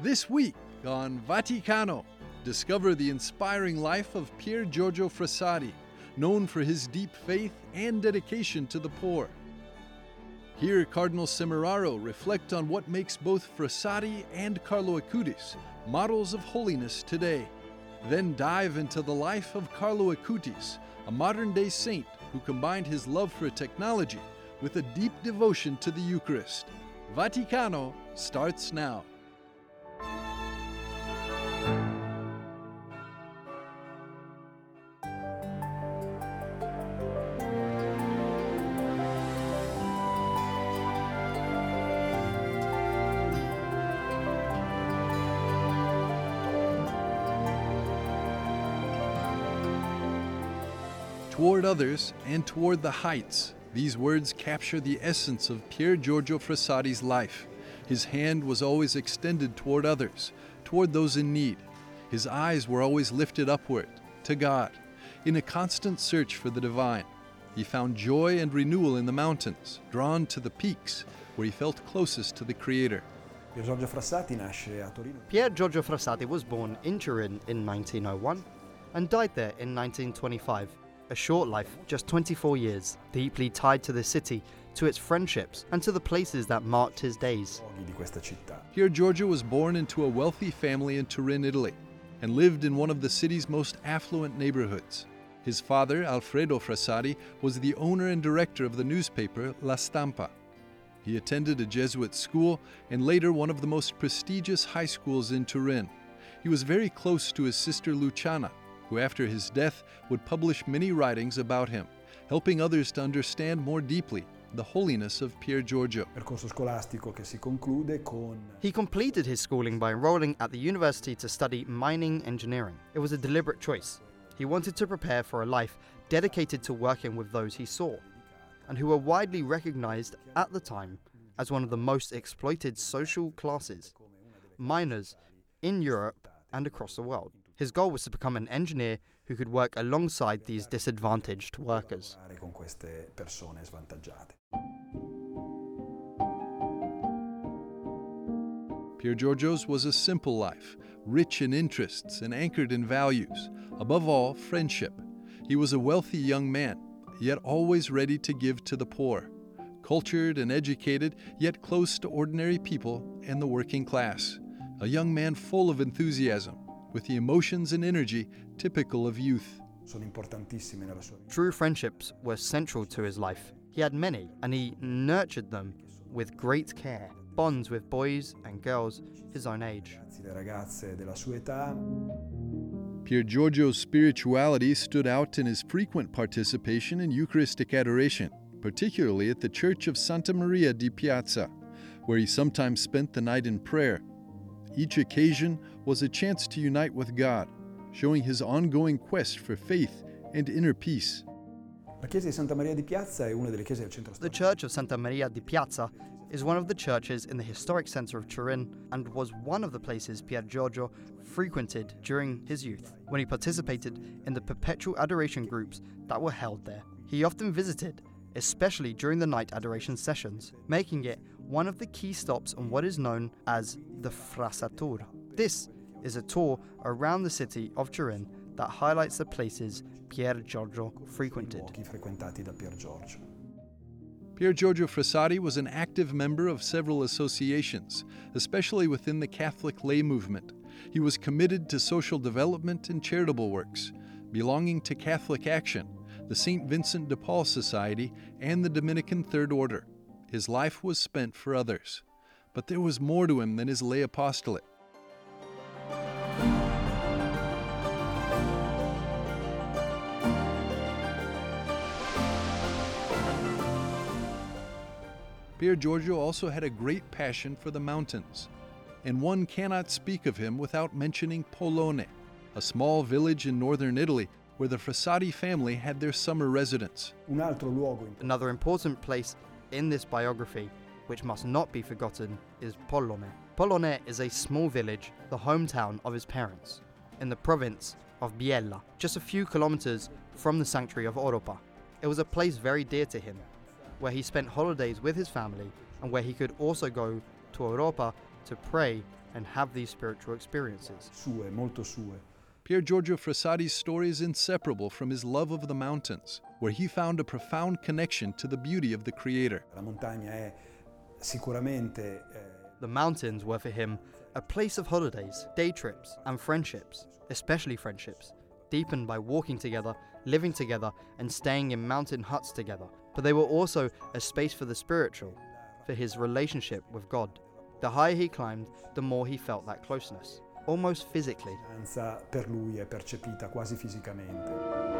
This week on Vaticano, discover the inspiring life of Pier Giorgio Frassati, known for his deep faith and dedication to the poor. Hear Cardinal Semeraro reflect on what makes both Frassati and Carlo Acutis models of holiness today. Then dive into the life of Carlo Acutis, a modern-day saint who combined his love for technology with a deep devotion to the Eucharist. Vaticano starts now. Toward others and toward the heights. These words capture the essence of Pier Giorgio Frassati's life. His hand was always extended toward others, toward those in need. His eyes were always lifted upward, to God. In a constant search for the divine, he found joy and renewal in the mountains, drawn to the peaks, where he felt closest to the Creator. Pier Giorgio Frassati nasce a Torino. Pier Giorgio Frassati was born in Turin in 1901 and died there in 1925. A short life, just 24 years, deeply tied to the city, to its friendships, and to the places that marked his days. Di questa città. Pier Giorgio was born into a wealthy family in Turin, Italy, and lived in one of the city's most affluent neighborhoods. His father, Alfredo Frassati, was the owner and director of the newspaper La Stampa. He attended a Jesuit school and later one of the most prestigious high schools in Turin. He was very close to his sister Luciana, who after his death would publish many writings about him, helping others to understand more deeply the holiness of Pier Giorgio. Percorso scolastico che si conclude con. He completed his schooling by enrolling at the university to study mining engineering. It was a deliberate choice. He wanted to prepare for a life dedicated to working with those he saw, and who were widely recognized at the time as one of the most exploited social classes, miners in Europe and across the world. His goal was to become an engineer who could work alongside these disadvantaged workers. Con queste persone svantaggiate. Pier Giorgio's was a simple life, rich in interests and anchored in values, above all, friendship. He was a wealthy young man, yet always ready to give to the poor, cultured and educated, yet close to ordinary people and the working class. A young man full of enthusiasm, with the emotions and energy typical of youth. Sono importantissime nella sua vita. True friendships were central to his life. He had many, and he nurtured them with great care. Bonds with boys and girls his own age. Le ragazze della sua età. Pier Giorgio's spirituality stood out in his frequent participation in Eucharistic adoration, particularly at the Church of Santa Maria di Piazza, where he sometimes spent the night in prayer. Each occasion was a chance to unite with God, showing his ongoing quest for faith and inner peace. La chiesa di Santa Maria di Piazza è una delle chiese del centro The storico. Church of Santa Maria di Piazza is one of the churches in the historic centre of Turin and was one of the places Pier Giorgio frequented during his youth when he participated in the perpetual adoration groups that were held there. He often visited, especially during the night adoration sessions, making it one of the key stops on what is known as the Frassatur. This is a tour around the city of Turin that highlights the places Pier Giorgio frequented. Luoghi frequentati da Pier Giorgio. Pier Giorgio Frassati was an active member of several associations, especially within the Catholic lay movement. He was committed to social development and charitable works, belonging to Catholic Action, the St. Vincent de Paul Society, and the Dominican Third Order. His life was spent for others. But there was more to him than his lay apostolate. Pier Giorgio also had a great passion for the mountains, and one cannot speak of him without mentioning Pollone, a small village in northern Italy where the Frassati family had their summer residence. Un altro luogo Another important place in this biography, which must not be forgotten, is Pollone. Pollone is a small village, the hometown of his parents, in the province of Biella, just a few kilometers from the sanctuary of Oropa. It was a place very dear to him, where he spent holidays with his family and where he could also go to Oropa to pray and have these spiritual experiences. Sue, molto sue. Pier Giorgio Frassati's story is inseparable from his love of the mountains, where he found a profound connection to the beauty of the Creator. La montagna è sicuramente The mountains were for him a place of holidays, day trips, and friendships, especially friendships, deepened by walking together, living together, and staying in mountain huts together. But they were also a space for the spiritual, for his relationship with God. The higher he climbed, the more he felt that closeness, almost physically. la per lui è percepita quasi fisicamente.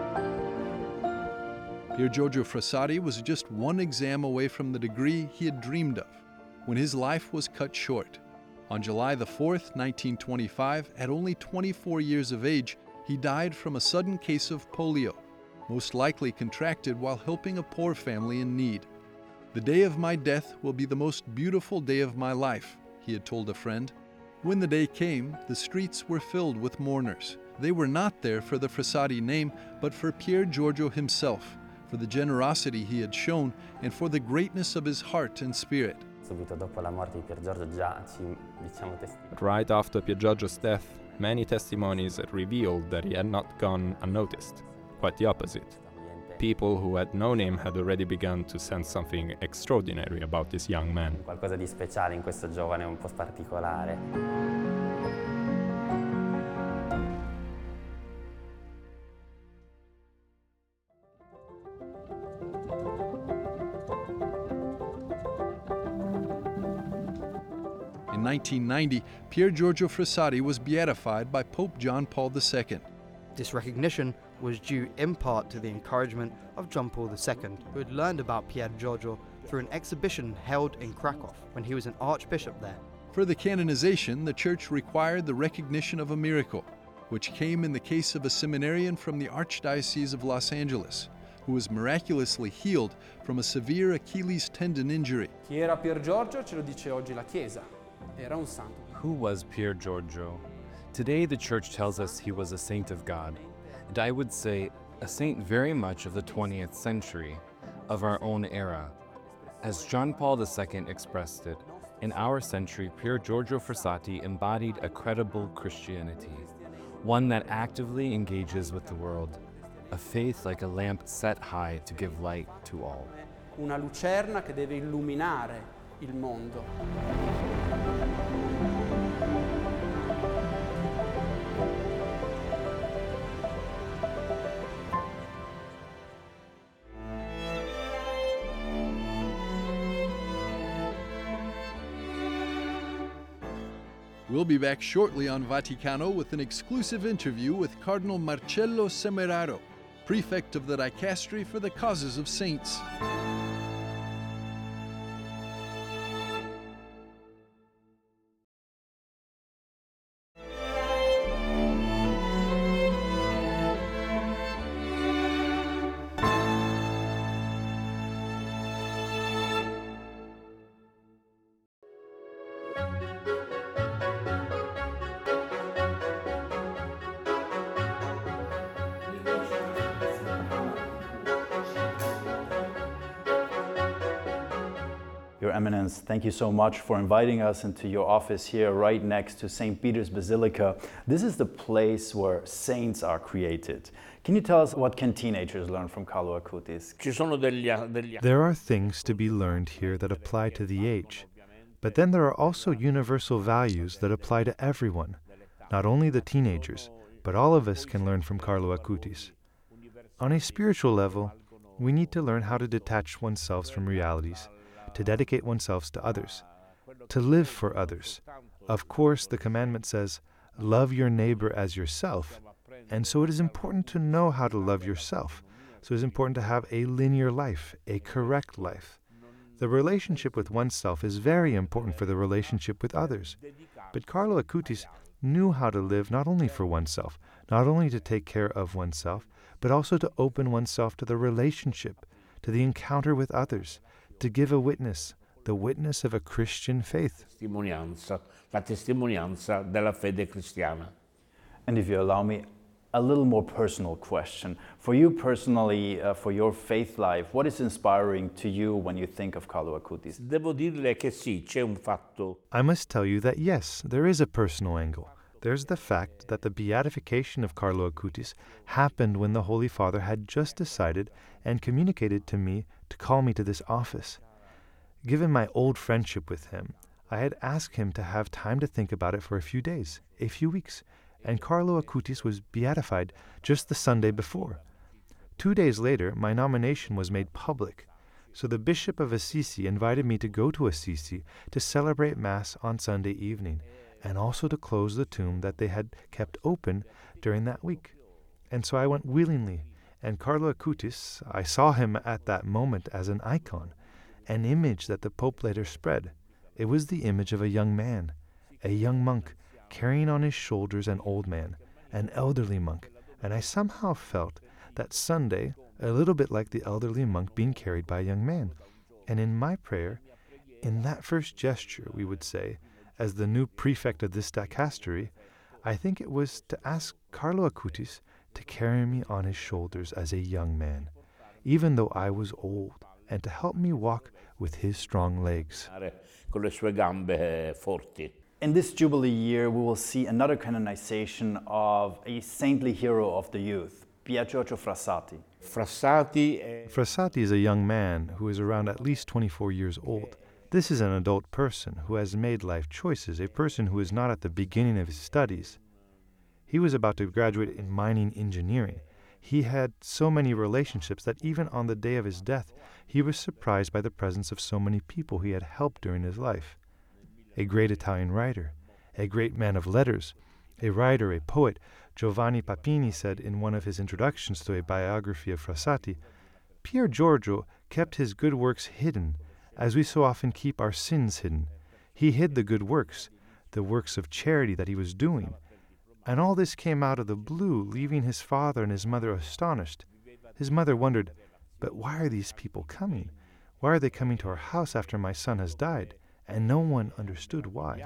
Pier Giorgio Frassati was just one exam away from the degree he had dreamed of, when his life was cut short. On July the 4th, 1925, at only 24 years of age, he died from a sudden case of polio, most likely contracted while helping a poor family in need. "The day of my death will be the most beautiful day of my life," he had told a friend. When the day came, the streets were filled with mourners. They were not there for the Frassati name, but for Pier Giorgio himself, for the generosity he had shown, and for the greatness of his heart and spirit. Subito dopo la morte di Pier Giorgio già ci Right after Pier Giorgio's death, many testimonies had revealed that he had not gone unnoticed. Quite the opposite. People who had known him had already begun to sense something extraordinary about this young man. qualcosa di speciale in questo giovane un po' particolare. In 1990, Pier Giorgio Frassati was beatified by Pope John Paul II. This recognition was due in part to the encouragement of John Paul II, who had learned about Pier Giorgio through an exhibition held in Krakow when he was an archbishop there. For the canonization, the Church required the recognition of a miracle, which came in the case of a seminarian from the Archdiocese of Los Angeles, who was miraculously healed from a severe Achilles tendon injury. Chi era Pier Giorgio ce lo dice oggi la Chiesa. Era un santo. Who was Pier Giorgio? Today the Church tells us he was a saint of God, and I would say a saint very much of the 20th century, of our own era. As John Paul II expressed it, in our century, Pier Giorgio Frassati embodied a credible Christianity, one that actively engages with the world, a faith like a lamp set high to give light to all. Una lucerna che deve illuminare il mondo. We'll be back shortly on Vaticano with an exclusive interview with Cardinal Marcello Semeraro, prefect of the Dicastery for the Causes of Saints. Your Eminence, thank you so much for inviting us into your office here right next to St. Peter's Basilica. This is the place where saints are created. Can you tell us what can teenagers learn from Carlo Acutis? There are things to be learned here that apply to the age, but then there are also universal values that apply to everyone, not only the teenagers, but all of us can learn from Carlo Acutis. On a spiritual level, we need to learn how to detach oneself from realities, to dedicate oneself to others, to live for others. Of course, the commandment says, love your neighbor as yourself, and so it is important to know how to love yourself. So it is important to have a linear life, a correct life. The relationship with oneself is very important for the relationship with others. But Carlo Acutis knew how to live not only for oneself, not only to take care of oneself, but also to open oneself to the relationship, to the encounter with others, to give a witness, the witness of a Christian faith. La testimonianza della fede cristiana. And if you allow me, a little more personal question. For you personally, for your faith life, what is inspiring to you when you think of Carlo Acutis? Devo dirle che sì, c'è un fatto. I must tell you that yes, there is a personal angle. There's the fact that the beatification of Carlo Acutis happened when the Holy Father had just decided and communicated to me to call me to this office. Given my old friendship with him, I had asked him to have time to think about it for a few days, a few weeks, and Carlo Acutis was beatified just the Sunday before. 2 days later, my nomination was made public, so the Bishop of Assisi invited me to go to Assisi to celebrate Mass on Sunday evening, and also to close the tomb that they had kept open during that week. And so I went willingly, and Carlo Acutis, I saw him at that moment as an icon, an image that the Pope later spread. It was the image of a young man, a young monk, carrying on his shoulders an old man, an elderly monk, and I somehow felt that Sunday a little bit like the elderly monk being carried by a young man. And in my prayer, in that first gesture, we would say, as the new prefect of this dicastery, I think it was to ask Carlo Acutis to carry me on his shoulders as a young man, even though I was old, and to help me walk with his strong legs. Con le sue gambe forti. In this Jubilee year, we will see another canonization of a saintly hero of the youth, Pier Giorgio Frassati. Frassati is a young man who is around at least 24 years old. This is an adult person who has made life choices, a person who is not at the beginning of his studies. He was about to graduate in mining engineering. He had so many relationships that even on the day of his death, he was surprised by the presence of so many people he had helped during his life. A great Italian writer, a great man of letters, a writer, a poet, Giovanni Papini said in one of his introductions to a biography of Frassati, Pier Giorgio kept his good works hidden, as we so often keep our sins hidden. He hid the good works, the works of charity that he was doing. And all this came out of the blue, leaving his father and his mother astonished. His mother wondered, but why are these people coming? Why are they coming to our house after my son has died? And no one understood why.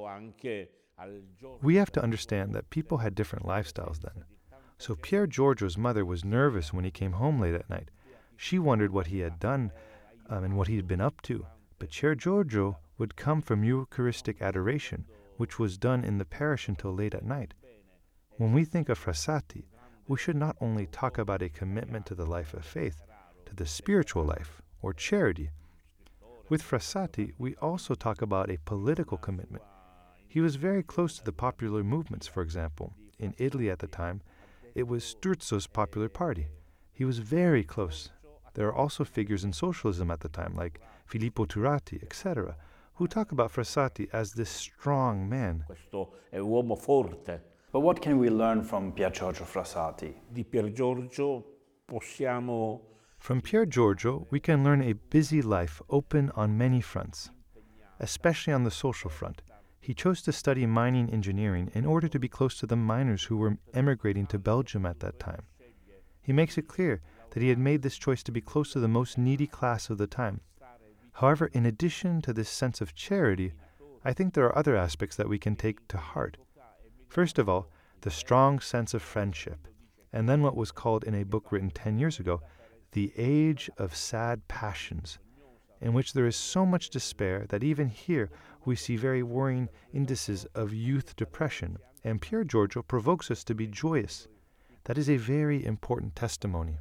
We have to understand that people had different lifestyles then. So Pier Giorgio's mother was nervous when he came home late at night. She wondered what he had done and what he had been up to. But Pier Giorgio would come from Eucharistic adoration, which was done in the parish until late at night. When we think of Frassati, we should not only talk about a commitment to the life of faith, to the spiritual life, or charity. With Frassati, we also talk about a political commitment. He was very close to the popular movements, for example. In Italy at the time, it was Sturzo's popular party. He was very close. There are also figures in socialism at the time, like Filippo Turati, etc., who talk about Frassati as this strong man. Questo è un uomo forte. But what can we learn from Pier Giorgio Frassati? Di Pier Giorgio possiamo... From Pier Giorgio, we can learn a busy life open on many fronts, especially on the social front. He chose to study mining engineering in order to be close to the miners who were emigrating to Belgium at that time. He makes it clear that he had made this choice to be close to the most needy class of the time. However, in addition to this sense of charity, I think there are other aspects that we can take to heart. First of all, the strong sense of friendship, and then what was called in a book written 10 years ago, the age of sad passions, in which there is so much despair that even here we see very worrying indices of youth depression, and Pier Giorgio provokes us to be joyous. That is a very important testimony.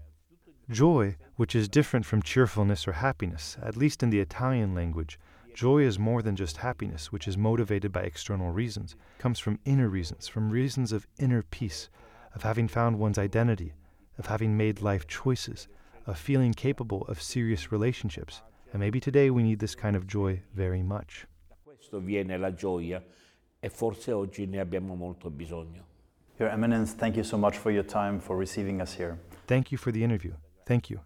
Joy, which is different from cheerfulness or happiness, at least in the Italian language, joy is more than just happiness, which is motivated by external reasons. It comes from inner reasons, from reasons of inner peace, of having found one's identity, of having made life choices, of feeling capable of serious relationships. And maybe today we need this kind of joy very much. Da questo viene la gioia e forse oggi ne abbiamo molto bisogno. Your Eminence, thank you so much for your time, for receiving us here. Thank you for the interview. Thank you.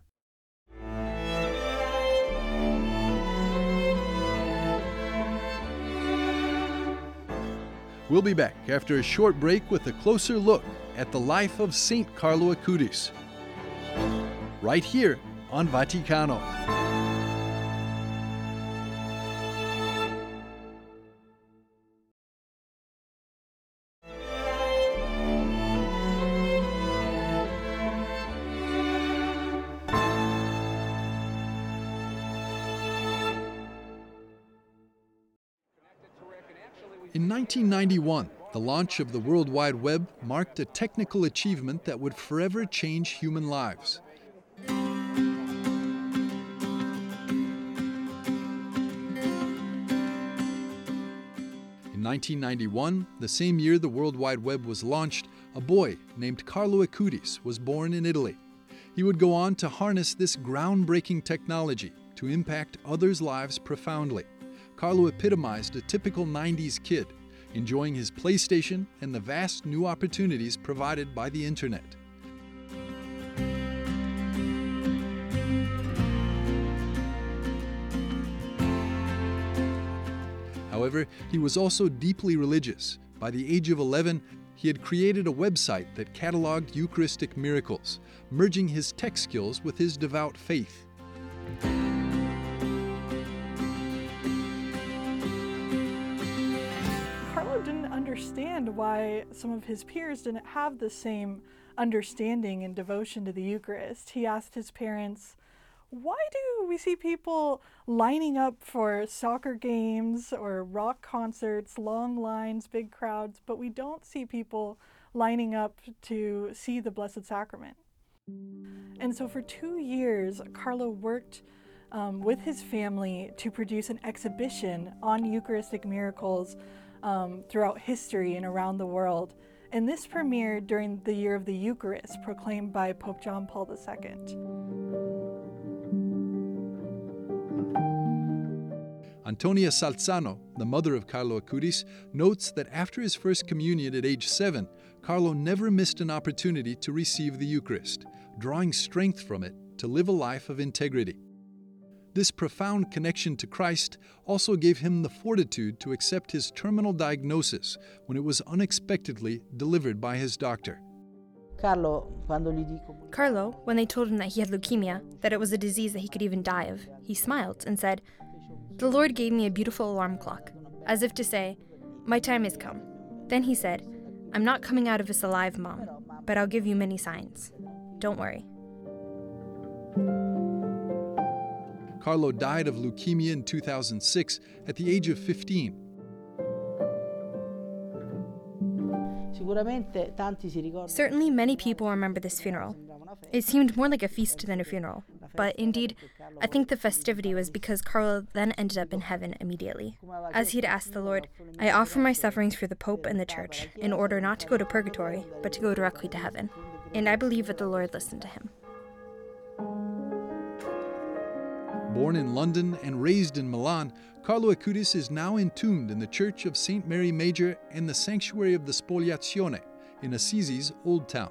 We'll be back after a short break with a closer look at the life of Saint Carlo Acutis, right here on Vaticano. In 1991, the launch of the World Wide Web marked a technical achievement that would forever change human lives. In 1991, the same year the World Wide Web was launched, a boy named Carlo Acutis was born in Italy. He would go on to harness this groundbreaking technology to impact others' lives profoundly. Carlo epitomized a typical 90s kid, enjoying his PlayStation and the vast new opportunities provided by the internet. However, he was also deeply religious. By the age of 11, he had created a website that cataloged Eucharistic miracles, merging his tech skills with his devout faith. Carlo didn't understand why some of his peers didn't have the same understanding and devotion to the Eucharist. He asked his parents, "Why do we see people lining up for soccer games or rock concerts, long lines, big crowds, but we don't see people lining up to see the Blessed Sacrament?" And so for 2 years, Carlo worked with his family to produce an exhibition on Eucharistic miracles throughout history and around the world. And this premiered during the Year of the Eucharist, proclaimed by Pope John Paul II. Antonia Salzano, the mother of Carlo Acutis, notes that after his first communion at age 7, Carlo never missed an opportunity to receive the Eucharist, drawing strength from it to live a life of integrity. This profound connection to Christ also gave him the fortitude to accept his terminal diagnosis when it was unexpectedly delivered by his doctor. Carlo, when they told him that he had leukemia, that it was a disease that he could even die of, he smiled and said, "The Lord gave me a beautiful alarm clock," as if to say, "My time has come." Then he said, "I'm not coming out of this alive, Mom, but I'll give you many signs. Don't worry." Carlo died of leukemia in 2006 at the age of 15. Certainly many people remember this funeral. It seemed more like a feast than a funeral, but indeed, I think the festivity was because Carlo then ended up in heaven immediately. As he'd asked the Lord, "I offer my sufferings for the Pope and the Church, in order not to go to purgatory, but to go directly to heaven." And I believe that the Lord listened to him. Born in London and raised in Milan, Carlo Acutis is now entombed in the Church of St. Mary Major and the Sanctuary of the Spoliazione in Assisi's Old Town.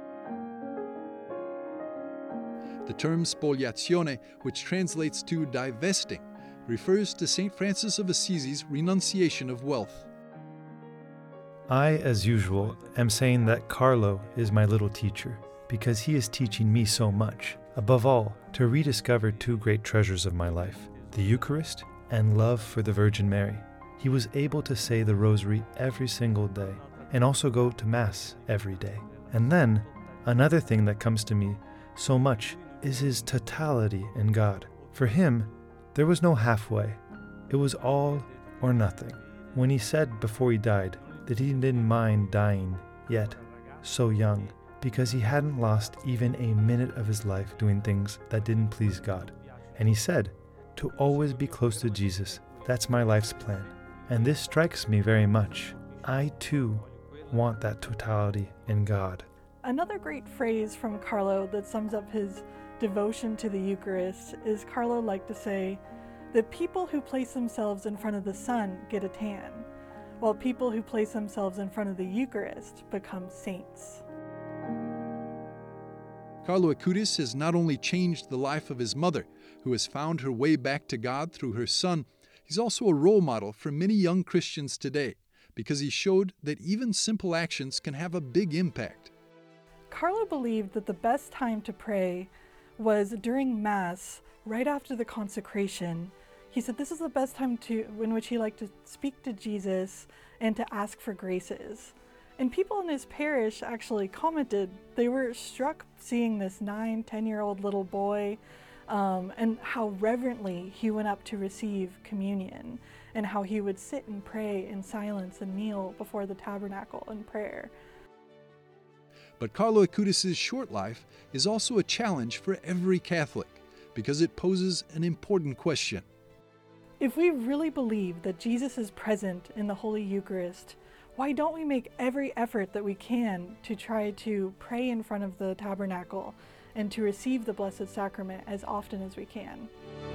The term spoliazione, which translates to divesting, refers to St. Francis of Assisi's renunciation of wealth. I, as usual, am saying that Carlo is my little teacher, because he is teaching me so much. Above all, to rediscover two great treasures of my life, the Eucharist and love for the Virgin Mary. He was able to say the Rosary every single day, and also go to Mass every day. And then, another thing that comes to me so much is his totality in God. For him, there was no halfway. It was all or nothing. When he said before he died that he didn't mind dying yet, so young, because he hadn't lost even a minute of his life doing things that didn't please God. And he said, to always be close to Jesus, that's my life's plan. And this strikes me very much. I too want that totality in God. Another great phrase from Carlo that sums up his devotion to the Eucharist is Carlo liked to say, "The people who place themselves in front of the sun get a tan, while people who place themselves in front of the Eucharist become saints." Carlo Acutis has not only changed the life of his mother, who has found her way back to God through her son, he's also a role model for many young Christians today, because he showed that even simple actions can have a big impact. Carlo believed that the best time to pray was during Mass, right after the consecration. He said this is the best time in which he liked to speak to Jesus and to ask for graces. And people in his parish actually commented they were struck seeing this 9-10-year-old little boy and how reverently he went up to receive communion. and how he would sit and pray in silence and kneel before the tabernacle in prayer. But Carlo Acutis' short life is also a challenge for every Catholic because it poses an important question. If we really believe that Jesus is present in the Holy Eucharist, why don't we make every effort that we can to try to pray in front of the tabernacle and to receive the Blessed Sacrament as often as we can?